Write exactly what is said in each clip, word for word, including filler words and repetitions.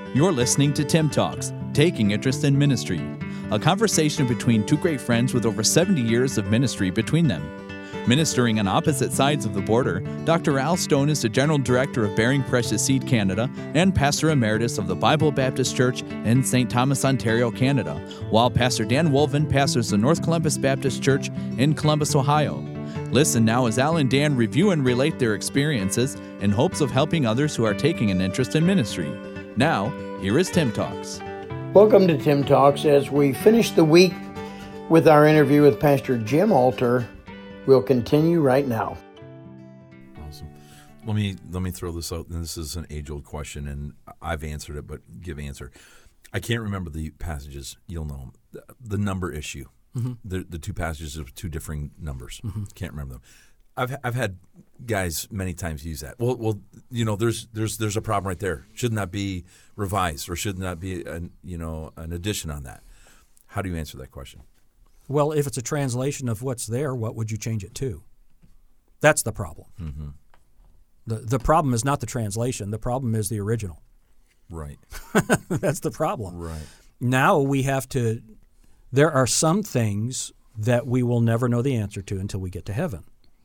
You're listening to Tim Talks, Taking Interest in Ministry, a conversation between two great friends with over seventy years of ministry between them. Ministering on opposite sides of the border, Doctor Al Stone is the General Director of Bearing Precious Seed Canada and Pastor Emeritus of the Bible Baptist Church in Saint Thomas, Ontario, Canada, while Pastor Dan Wolven pastors the North Columbus Baptist Church in Columbus, Ohio. Listen now as Al and Dan review and relate their experiences in hopes of helping others who are taking an interest in ministry. Now, here is Tim Talks. Welcome to Tim Talks. As we finish the week with our interview with Pastor Jim Alter, we'll continue right now. Awesome. Let me let me throw this out. And this is an age-old question, and I've answered it, but give answer. I can't remember the passages. You'll know them. The, the number issue. Mm-hmm. The the two passages of two differing numbers. Mm-hmm. Can't remember them. I've I've had guys many times use that. Well, well, you know, there's there's there's a problem right there. Shouldn't that be revised, or shouldn't that be an you know an addition on that? How do you answer that question? Well, if it's a translation of what's there, what would you change it to? That's the problem. Mm-hmm. the The problem is not the translation. The problem is the original. Right. That's the problem. Right. Now we have to. There are some things that we will never know the answer to until we get to heaven.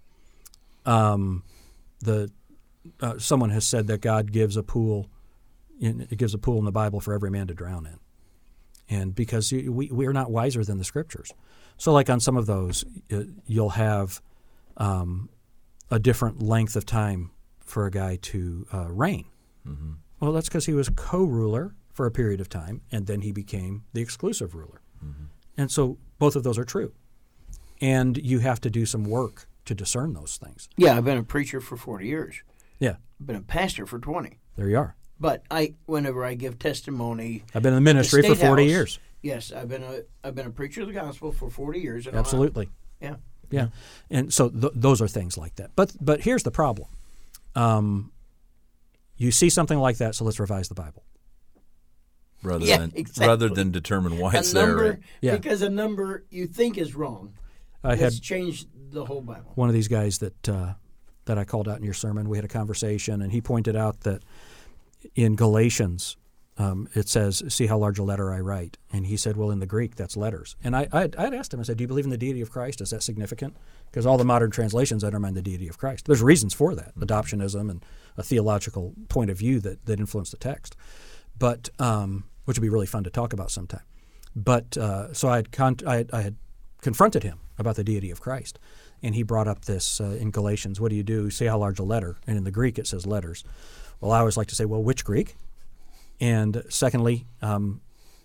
Um, the uh, someone has said that God gives a pool, in, it gives a pool in the Bible for every man to drown in, and because we we are not wiser than the Scriptures. So, like on some of those, uh, you'll have um, a different length of time for a guy to uh, reign. Mm-hmm. Well, that's because he was co-ruler for a period of time, and then he became the exclusive ruler. Mm-hmm. And so, both of those are true, and you have to do some work to discern those things. Yeah, I've been a preacher for forty years. Yeah. I've been a pastor for twenty. There you are. But I, whenever I give testimony, I've been in the ministry for forty years. Yes, I've been a I've been a preacher of the gospel for forty years. And Absolutely. Yeah. Yeah. And so th- those are things like that. But but here's the problem. Um, you see something like that, so let's revise the Bible. Rather yeah, than exactly. rather than determine why a it's number, there. Right? Yeah. Because a number you think is wrong. I Let's had change the whole Bible. One of these guys that uh, that I called out in your sermon, we had a conversation, and he pointed out that in Galatians, um, it says, see how large a letter I write. And he said, well, in the Greek, that's letters. And I I'd, I'd asked him, I said, do you believe in the deity of Christ? Is that significant? Because all the modern translations undermine the deity of Christ. There's reasons for that, adoptionism and a theological point of view that, that influence the text, but um, which would be really fun to talk about sometime. But uh, so I had, con- I, had, I had confronted him about the deity of Christ. And he brought up this uh, in Galatians, what do you do? Say how large a letter. And in the Greek it says letters. Well, I always like to say, well, which Greek? And secondly, um,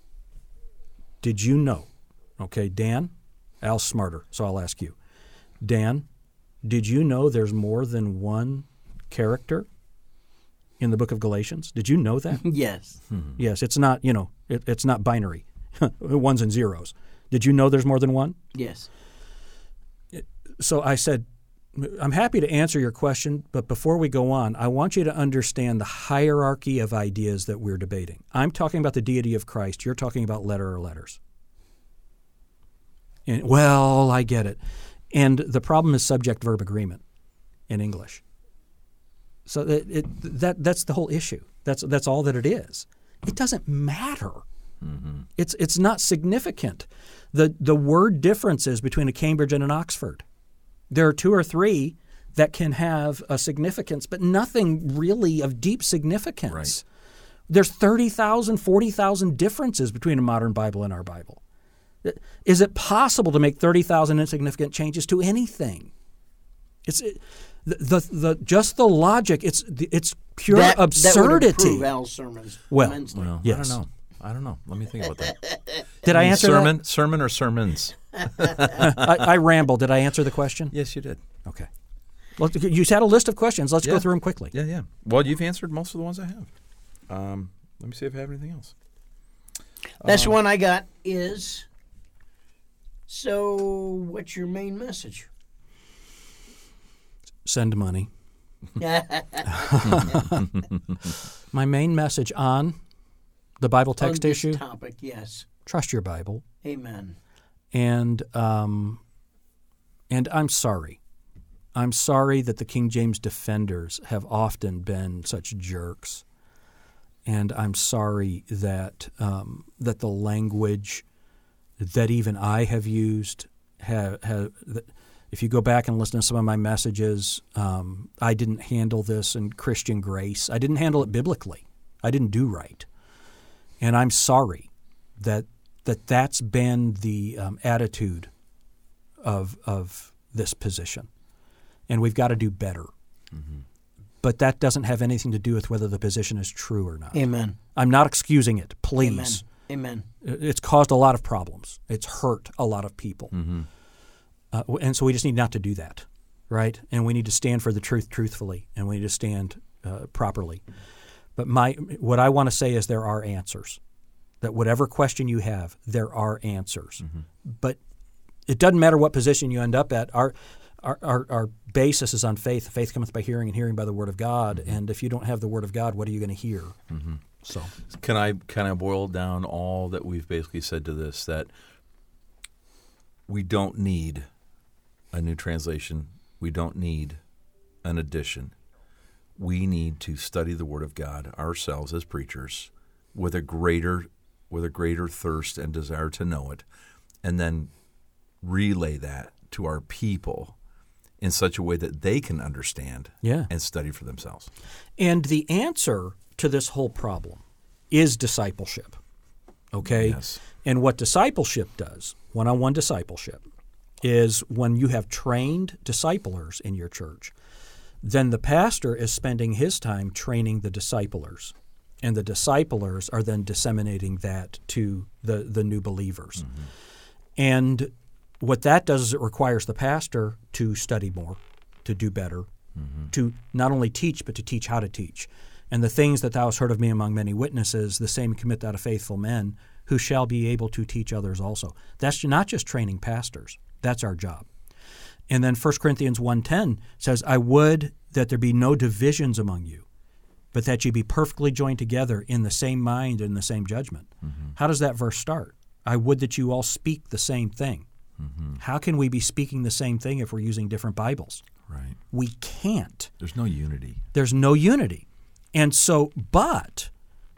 did you know? Okay, Dan, Al's smarter, so I'll ask you. Dan, did you know there's more than one character in the book of Galatians? Did you know that? Yes. Mm-hmm. Yes, it's not, you know, it, it's not binary, ones and zeros. Did you know there's more than one? Yes. So I said, I'm happy to answer your question, but before we go on, I want you to understand the hierarchy of ideas that we're debating. I'm talking about the deity of Christ. You're talking about letter or letters. And, well, I get it. And the problem is subject-verb agreement in English. So it, it, that that's the whole issue. That's that's all that it is. It doesn't matter. Mm-hmm. It's it's not significant. The the word differences between a Cambridge and an Oxford. There are two or three that can have a significance, but nothing really of deep significance. Right. There's thirty thousand, forty thousand differences between a modern Bible and our Bible. Is it possible to make thirty thousand insignificant changes to anything? It's it, the, the the just the logic. It's it's pure that, absurdity. That would improve Al's sermons well, well yes. I don't know. I don't know. Let me think about that. Did I, I answer sermon, that? Sermon or sermons? I, I rambled. Did I answer the question? Yes, you did. Okay. Well, you had a list of questions. Let's yeah. go through them quickly. Yeah, yeah. Well, you've answered most of the ones I have. Um, let me see if I have anything else. Best um, one I got is, so what's your main message? Send money. My main message on the Bible text on this issue? topic, yes. Trust your Bible. Amen. And um, and I'm sorry. I'm sorry that the King James defenders have often been such jerks and I'm sorry that um, that the language that even I have used have, have if you go back and listen to some of my messages, um, I didn't handle this in Christian grace. I didn't handle it biblically. I didn't do right, and I'm sorry that that that's been the um, attitude of of this position, and we've got to do better. Mm-hmm. But that doesn't have anything to do with whether the position is true or not. Amen. I'm not excusing it, please. Amen. Amen. It's caused a lot of problems. It's hurt a lot of people. Mm-hmm. Uh, and so we just need not to do that, right? And we need to stand for the truth truthfully, and we need to stand uh, properly. But my what I want to say is there are answers. That whatever question you have, there are answers. Mm-hmm. But it doesn't matter what position you end up at. Our Our, our our basis is on faith. Faith cometh by hearing, and hearing by the word of God. Mm-hmm. And if you don't have the word of God, what are you going to hear? Mm-hmm. So, can I can I boil down all that we've basically said to this? That we don't need a new translation. We don't need an addition. We need to study the Word of God ourselves as preachers with a greater with a greater thirst and desire to know it, and then relay that to our people in such a way that they can understand yeah. and study for themselves. And the answer to this whole problem is discipleship, okay? Yes. And what discipleship does, one-on-one discipleship, is when you have trained disciplers in your church, then the pastor is spending his time training the disciplers, and the disciplers are then disseminating that to the, the new believers. Mm-hmm. And what that does is it requires the pastor to study more, to do better, mm-hmm. to not only teach, but to teach how to teach. And the things that thou hast heard of me among many witnesses, the same commit thou to faithful men, who shall be able to teach others also. That's not just training pastors. That's our job. And then First Corinthians one ten says, I would that there be no divisions among you, but that ye be perfectly joined together in the same mind and the same judgment. Mm-hmm. How does that verse start? I would that you all speak the same thing. Mm-hmm. How can we be speaking the same thing if we're using different Bibles? Right. We can't. There's no unity. There's no unity. And so, but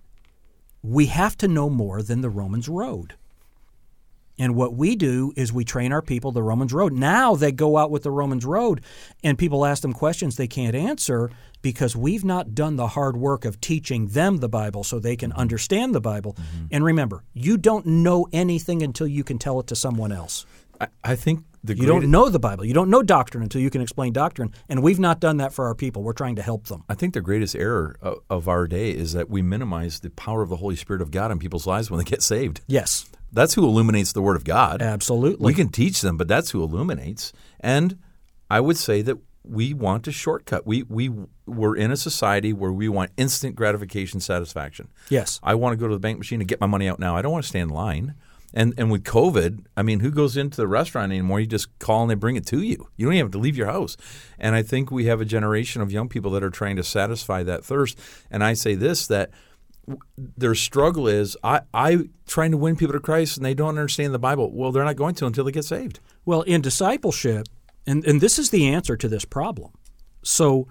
we have to know more than the Romans road. And what we do is we train our people the Romans road. Now they go out with the Romans road, and people ask them questions they can't answer because we've not done the hard work of teaching them the Bible so they can understand the Bible. Mm-hmm. And remember, you don't know anything until you can tell it to someone else. I, I think the You don't know the Bible. You don't know doctrine until you can explain doctrine, and we've not done that for our people. We're trying to help them. I think the greatest error of, of our day is that we minimize the power of the Holy Spirit of God in people's lives when they get saved. Yes. That's who illuminates the Word of God. Absolutely. We can teach them, but that's who illuminates. And I would say that we want to shortcut. We we we're in a society where we want instant gratification, satisfaction. Yes. I want to go to the bank machine and get my money out now. I don't want to stand in line. And and with COVID, I mean, who goes into the restaurant anymore? You just call and they bring it to you. You don't even have to leave your house. And I think we have a generation of young people that are trying to satisfy that thirst. And I say this, that their struggle is, I, I trying to win people to Christ and they don't understand the Bible. Well, they're not going to until they get saved. Well, in discipleship, and, and this is the answer to this problem. So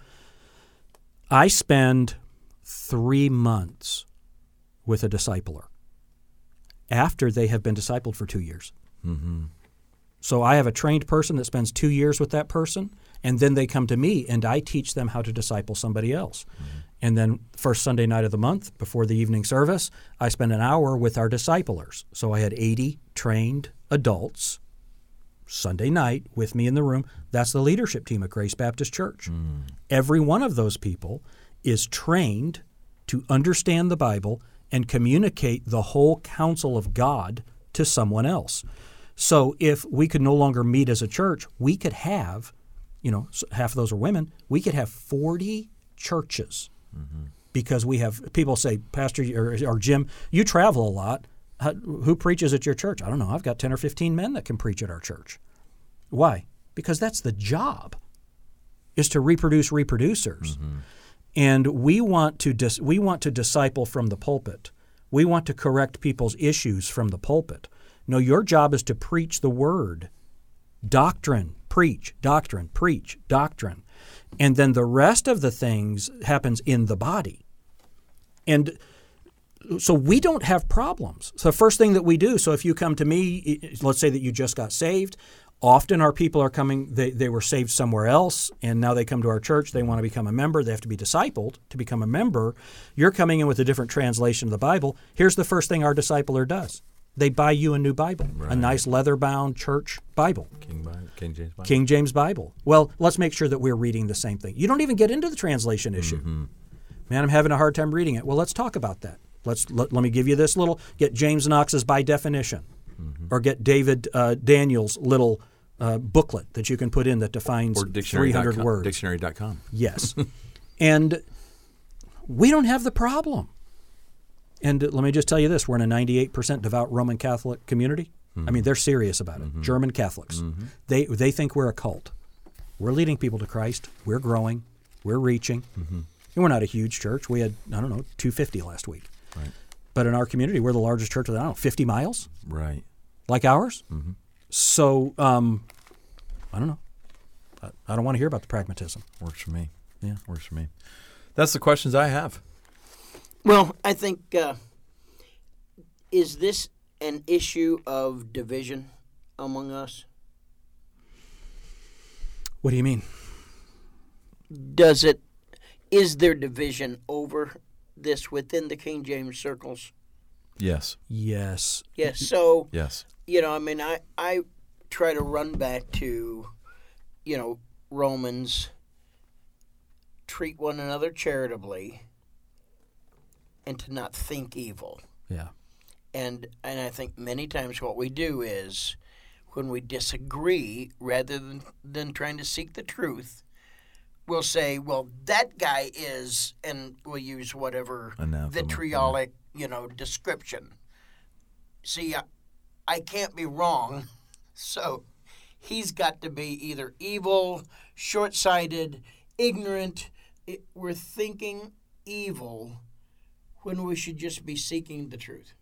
I spend three months with a discipler after they have been discipled for two years. Mm-hmm. So I have a trained person that spends two years with that person, and then they come to me, and I teach them how to disciple somebody else. Mm-hmm. And then first Sunday night of the month, before the evening service, I spend an hour with our disciplers. So I had eighty trained adults Sunday night with me in the room. That's the leadership team at Grace Baptist Church. Mm. Every one of those people is trained to understand the Bible and communicate the whole counsel of God to someone else. So if we could no longer meet as a church, we could have, you know, half of those are women, we could have forty churches. Mm-hmm. Because we have people say, Pastor or, or Jim, you travel a lot. How, who preaches at your church? I don't know. I've got ten or fifteen men that can preach at our church. Why? Because that's the job, is to reproduce reproducers. Mm-hmm. And we want to dis- we want to disciple from the pulpit. We want to correct people's issues from the pulpit. No, your job is to preach the word. Doctrine, preach, doctrine, preach, doctrine. And then the rest of the things happens in the body. And so we don't have problems. So the first thing that we do, so if you come to me, let's say that you just got saved, often our people are coming, they, they were saved somewhere else, and now they come to our church, they want to become a member, they have to be discipled to become a member. You're coming in with a different translation of the Bible. Here's the first thing our discipler does. They buy you a new Bible, right. a nice leather-bound church Bible. King, Bible. King James Bible. King James Bible. Well, let's make sure that we're reading the same thing. You don't even get into the translation issue. Mm-hmm. Man, I'm having a hard time reading it. Well, let's talk about that. Let's let, let me give you this little, get James Knox's by definition, mm-hmm. or get David uh, Daniel's little uh, booklet that you can put in that defines three hundred words. Dictionary dot com. Yes. And we don't have the problem. And let me just tell you this, we're in a ninety-eight percent devout Roman Catholic community. Mm-hmm. I mean, they're serious about it. Mm-hmm. German Catholics. Mm-hmm. They they think we're a cult. We're leading people to Christ. We're growing. We're reaching. Mm-hmm. And we're not a huge church. We had, I don't know, two hundred fifty last week. Right. But in our community, we're the largest church with, I don't know, fifty miles? Right. Like ours? Mm-hmm. So, um, I don't know. I, I don't want to hear about the pragmatism. Works for me. Yeah. Works for me. That's the questions I have. Well, I think, uh, is this an issue of division among us? What do you mean? Does it, is there division over this within the King James circles? Yes. Yes. Yes. So, yes. You know, I mean, I, I try to run back to, you know, Romans, treat one another charitably, and to not think evil. Yeah. And and I think many times what we do is when we disagree, rather than, than trying to seek the truth, we'll say, well, that guy is, and we'll use whatever Anathema. vitriolic, you know, description. See, I, I can't be wrong, so he's got to be either evil, short-sighted, ignorant. It, we're thinking evil when we should just be seeking the truth.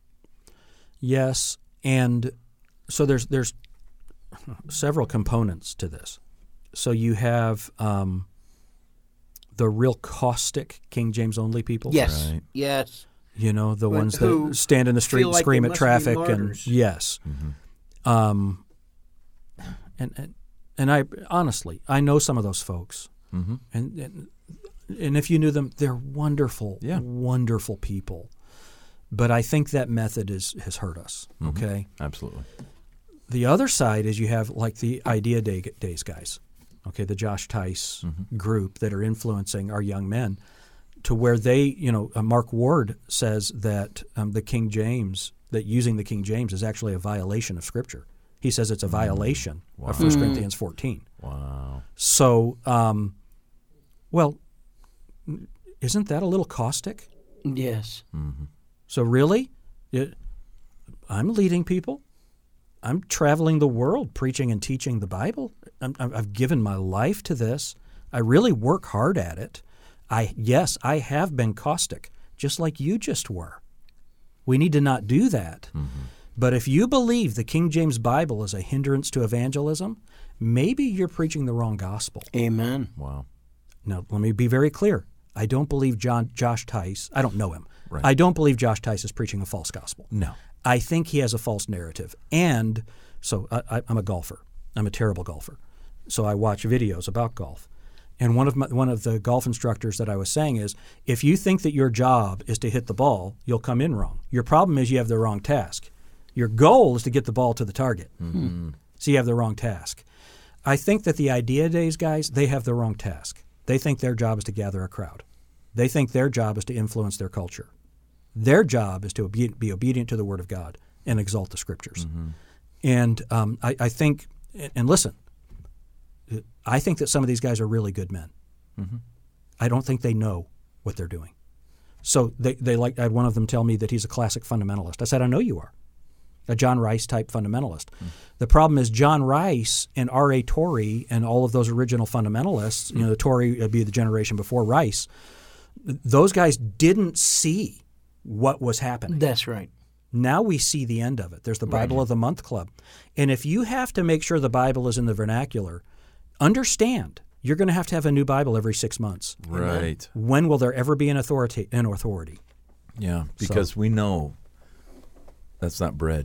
Yes, and so there's there's several components to this. So you have um, the real caustic King James only people. Yes, right. yes. You know, the But ones who that stand in the street feel and like scream they at must be traffic, and martyrs. yes, Mm-hmm. um, and, and and I honestly I know some of those folks, Mm-hmm. and, and and if you knew them, they're wonderful, Yeah. wonderful people. But I think that method is has hurt us. Mm-hmm. Okay, Absolutely. the other side is you have like the Idea Day, Days guys, okay, the Josh Tice Mm-hmm. group that are influencing our young men to where they, you know, uh, Mark Ward says that um, the King James, that using the King James is actually a violation of Scripture. He says it's a violation Wow. of First Corinthians fourteen. Wow. So, um, well, isn't that a little caustic? Yes. Mm-hmm. So really, it, I'm leading people. I'm traveling the world preaching and teaching the Bible. I'm, I've given my life to this. I really work hard at it. I yes, I have been caustic, just like you just were. We need to not do that. Mm-hmm. But if you believe the King James Bible is a hindrance to evangelism, maybe you're preaching the wrong gospel. Amen. Wow. Now, let me be very clear. I don't believe John Josh Tice. I don't know him. Right. I don't believe Josh Tice is preaching a false gospel. No. I think he has a false narrative. And so I, I, I'm a golfer. I'm a terrible golfer. So I watch videos about golf. And one of my, one of the golf instructors that I was saying is, if you think that your job is to hit the ball, you'll come in wrong. Your problem is you have the wrong task. Your goal is to get the ball to the target. Mm-hmm. So you have the wrong task. I think that the Idea Days guys, they have the wrong task. They think their job is to gather a crowd. They think their job is to influence their culture. Their job is to be, be obedient to the Word of God and exalt the Scriptures. Mm-hmm. And um, I, I think, and listen, I think that some of these guys are really good men. Mm-hmm. I don't think they know what they're doing. So they, they like I had one of them tell me that he's a classic fundamentalist. I said, I know you are. A John Rice type fundamentalist. Mm. The problem is John Rice and R A Torrey and all of those original fundamentalists, you know, the Torrey would be the generation before Rice, those guys didn't see what was happening. That's right. Now we see the end of it. There's the Bible Right. of the Month Club. And if you have to make sure the Bible is in the vernacular, understand you're going to have to have a new Bible every six months. Right. When will there ever be an authority? An authority? Yeah, because so. we know that's not bread.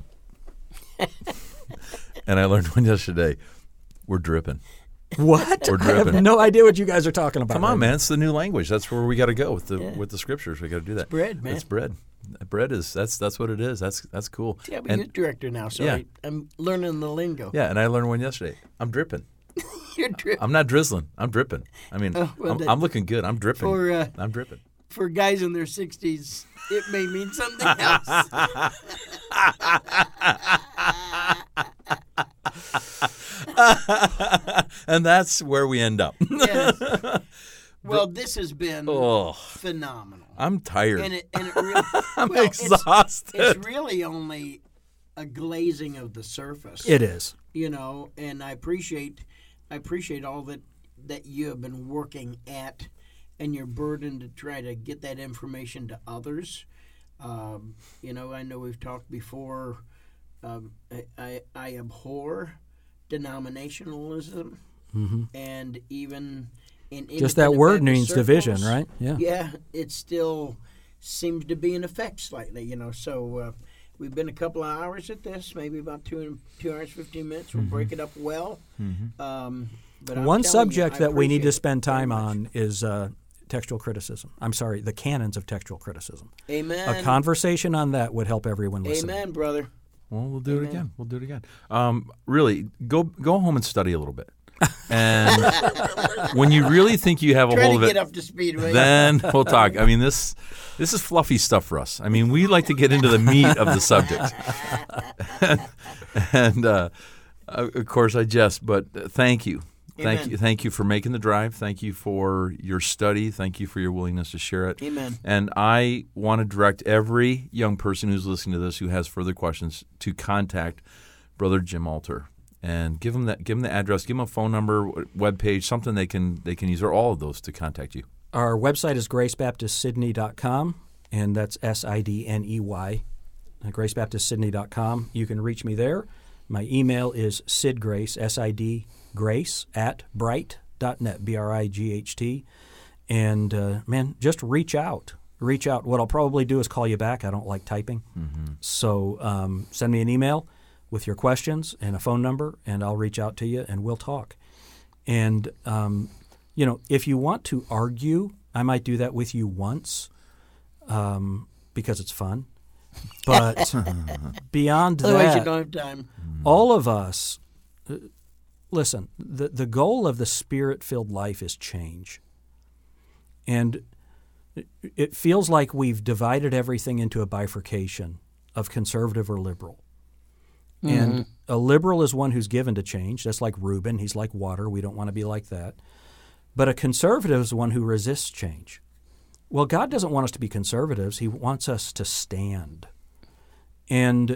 And I learned one yesterday. We're dripping. What? We're dripping. I have no idea what you guys are talking about. Come on, right man. now. It's the new language. That's where we got to go with the Yeah. with the scriptures. We got to do that. It's bread, man. It's bread. Bread is that's that's what it is. That's that's cool. Yeah, I'm and, a youth director now, so yeah. I, I'm learning the lingo. Yeah, and I learned one yesterday. I'm dripping. You're dripping. I'm not drizzling. I'm dripping. I mean, Oh, well, I'm, that- I'm looking good. I'm dripping. For, uh, I'm dripping. For guys in their sixties, it may mean something else. And that's where we end up. Yes. Well, this has been Oh. phenomenal. I'm tired. And it, and it really, I'm well, it's- exhausted. It's, really only a glazing of the surface. It is. You know, and I appreciate, I appreciate all that that you have been working at, and your burden to try to get that information to others. Um, you know, I know we've talked before. Um, I, I I abhor denominationalism, Mm-hmm. and even in Just that independent word Baptist means division, circles, right? Yeah. Yeah, it still seems to be in effect slightly, you know. So uh, we've been a couple of hours at this, maybe about two two hours fifteen minutes. We'll break it up well. Um, but I'm One telling you, subject I that we need appreciate to it spend very time much. on is uh, textual criticism. I'm sorry, the canons of textual criticism. Amen. A conversation on that would help everyone listen. Amen, brother. Well, we'll do Amen. it again. We'll do it again. Um, really, go go home and study a little bit. And when you really think you have a Try hold to of get it, up to speed, will you? then we'll talk. I mean, this this is fluffy stuff for us. I mean, we like to get into the meat of the subject. and and uh, of course, I jest, but thank you. Thank Amen. you. Thank you for making the drive. Thank you for your study. Thank you for your willingness to share it. Amen. And I want to direct every young person who's listening to this who has further questions to contact Brother Jim Alter and give them that. Give them the address. Give them a phone number, web page, something they can they can use, or all of those to contact you. Our website is grace baptist sydney dot com, and that's S I D N E Y, grace baptist sydney dot com. You can reach me there. My email is sidgrace, S I D grace, at bright dot net, B R I G H T. And, uh, man, just reach out. Reach out. What I'll probably do is call you back. I don't like typing. Mm-hmm. So um, send me an email with your questions and a phone number, and I'll reach out to you, and we'll talk. And, um, you know, if you want to argue, I might do that with you once um, because it's fun. But beyond Otherwise, you that, don't have time. all of us, uh, listen, the, the goal of the Spirit-filled life is change. And it, it feels like we've divided everything into a bifurcation of conservative or liberal. And a liberal is one who's given to change. That's like Reuben. He's like water. We don't want to be like that. But a conservative is one who resists change. Well, God doesn't want us to be conservatives. He wants us to stand. And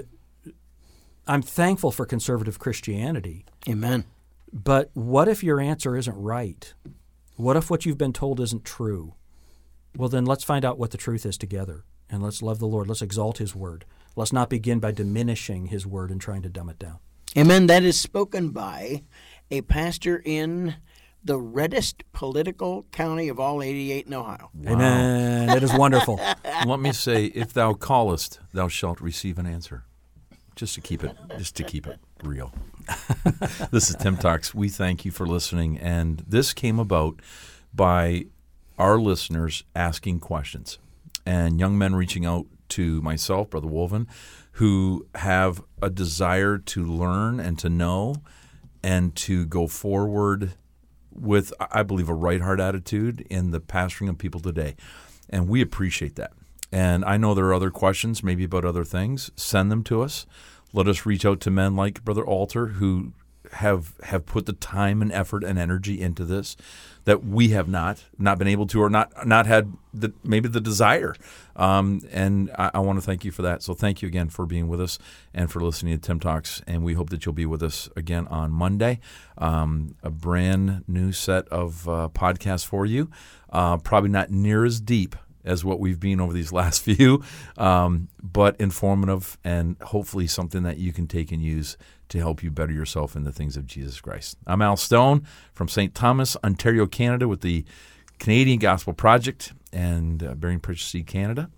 I'm thankful for conservative Christianity. Amen. But what if your answer isn't right? What if what you've been told isn't true? Well, then let's find out what the truth is together. And let's love the Lord. Let's exalt His Word. Let's not begin by diminishing His Word and trying to dumb it down. Amen. That is spoken by a pastor in the reddest political county of all eighty-eight in Ohio. Amen. It is wonderful. Let me say, if thou callest, thou shalt receive an answer. Just to keep it, just to keep it real. This is Tim Talks. We thank you for listening, and this came about by our listeners asking questions and young men reaching out to myself, Brother Wolven, who have a desire to learn and to know and to go forward with, I believe, a right heart attitude in the pastoring of people today. And we appreciate that. And I know there are other questions, maybe about other things. Send them to us. Let us reach out to men like Brother Alter who have have put the time and effort and energy into this that we have not not been able to, or not not had the, maybe the desire. Um, and I, I want to thank you for that. So thank you again for being with us and for listening to Tim Talks. And we hope that you'll be with us again on Monday. Um, a brand new set of uh, podcasts for you. Uh, probably not near as deep as what we've been over these last few, um, but informative and hopefully something that you can take and use to help you better yourself in the things of Jesus Christ. I'm Al Stone from Saint Thomas, Ontario, Canada, with the Canadian Gospel Project and uh, Bearing Precious Seed Canada.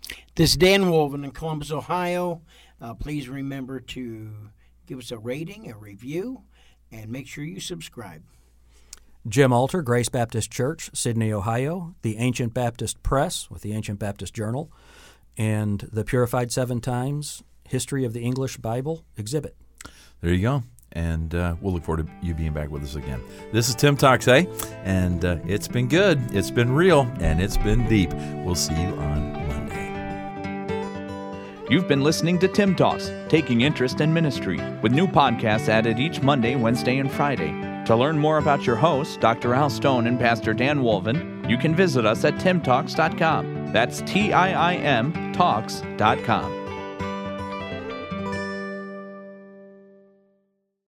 This is Dan Wolven in Columbus, Ohio. Uh, please remember to give us a rating, a review, and make sure you subscribe. Jim Alter, Grace Baptist Church, Sydney, Ohio, the Ancient Baptist Press with the Ancient Baptist Journal, and the Purified Seven Times History of the English Bible exhibit. There you go. And uh, we'll look forward to you being back with us again. This is Tim Talks, eh? And uh, it's been good, it's been real, and it's been deep. We'll see you on Monday. You've been listening to Tim Talks, Taking Interest in Ministry, with new podcasts added each Monday, Wednesday, and Friday. To learn more about your hosts, Doctor Al Stone and Pastor Dan Wolven, you can visit us at tim talks dot com. That's T I I M talks dot com.